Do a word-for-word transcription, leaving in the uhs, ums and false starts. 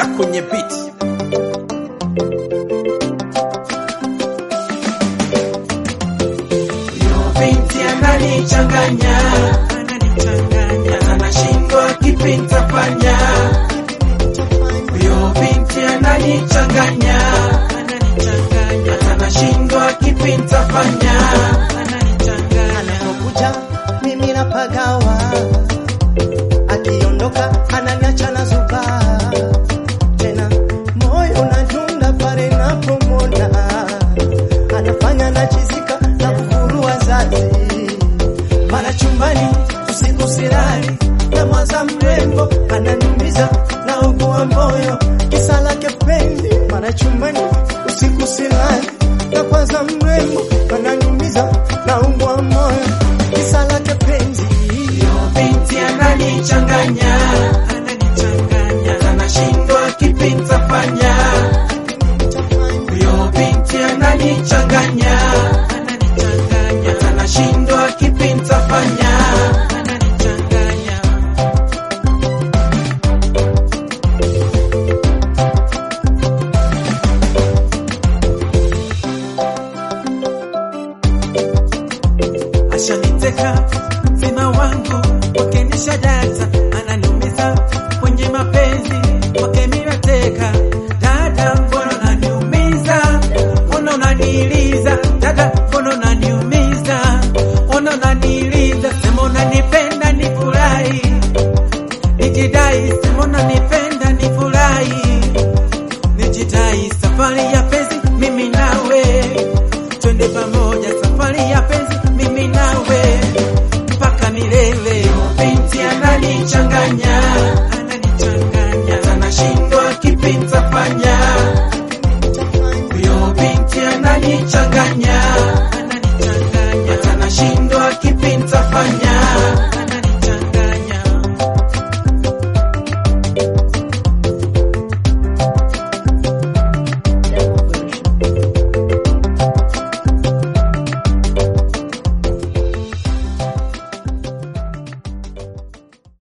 Mr. kwenye beat. Yo binti ananichanganya, ananichanganya, anashindwa kipi nitafanya. Yo binti ananichanganya, ananichanganya, anashindwa kipi nitafanya. Anapokuja mimi napagawa, akiondoka ananiacha na zuba. Tena moyo unadunda pale napomwona, anafanya nachizika na kufurua zazi. Mara chumbani usiku silali, na mwaza mrembo ananiumiza na ugua moyo, kisa lake penzi. Mara chumbani usiku silali, na mwaza mrembo ananiumiza na ugua moyo, kisa lake penzi. Yo binti ananichanganya, ananichanganya, anashindwa kipi nitafanya. Yo binti ananichanganya, ananichanganya, anashindwa kipi nitafanya. Ananichanganya. Ashaniteka mzima wangu, wakenisha data, ananiumiza kwenye mapenzi, wakemira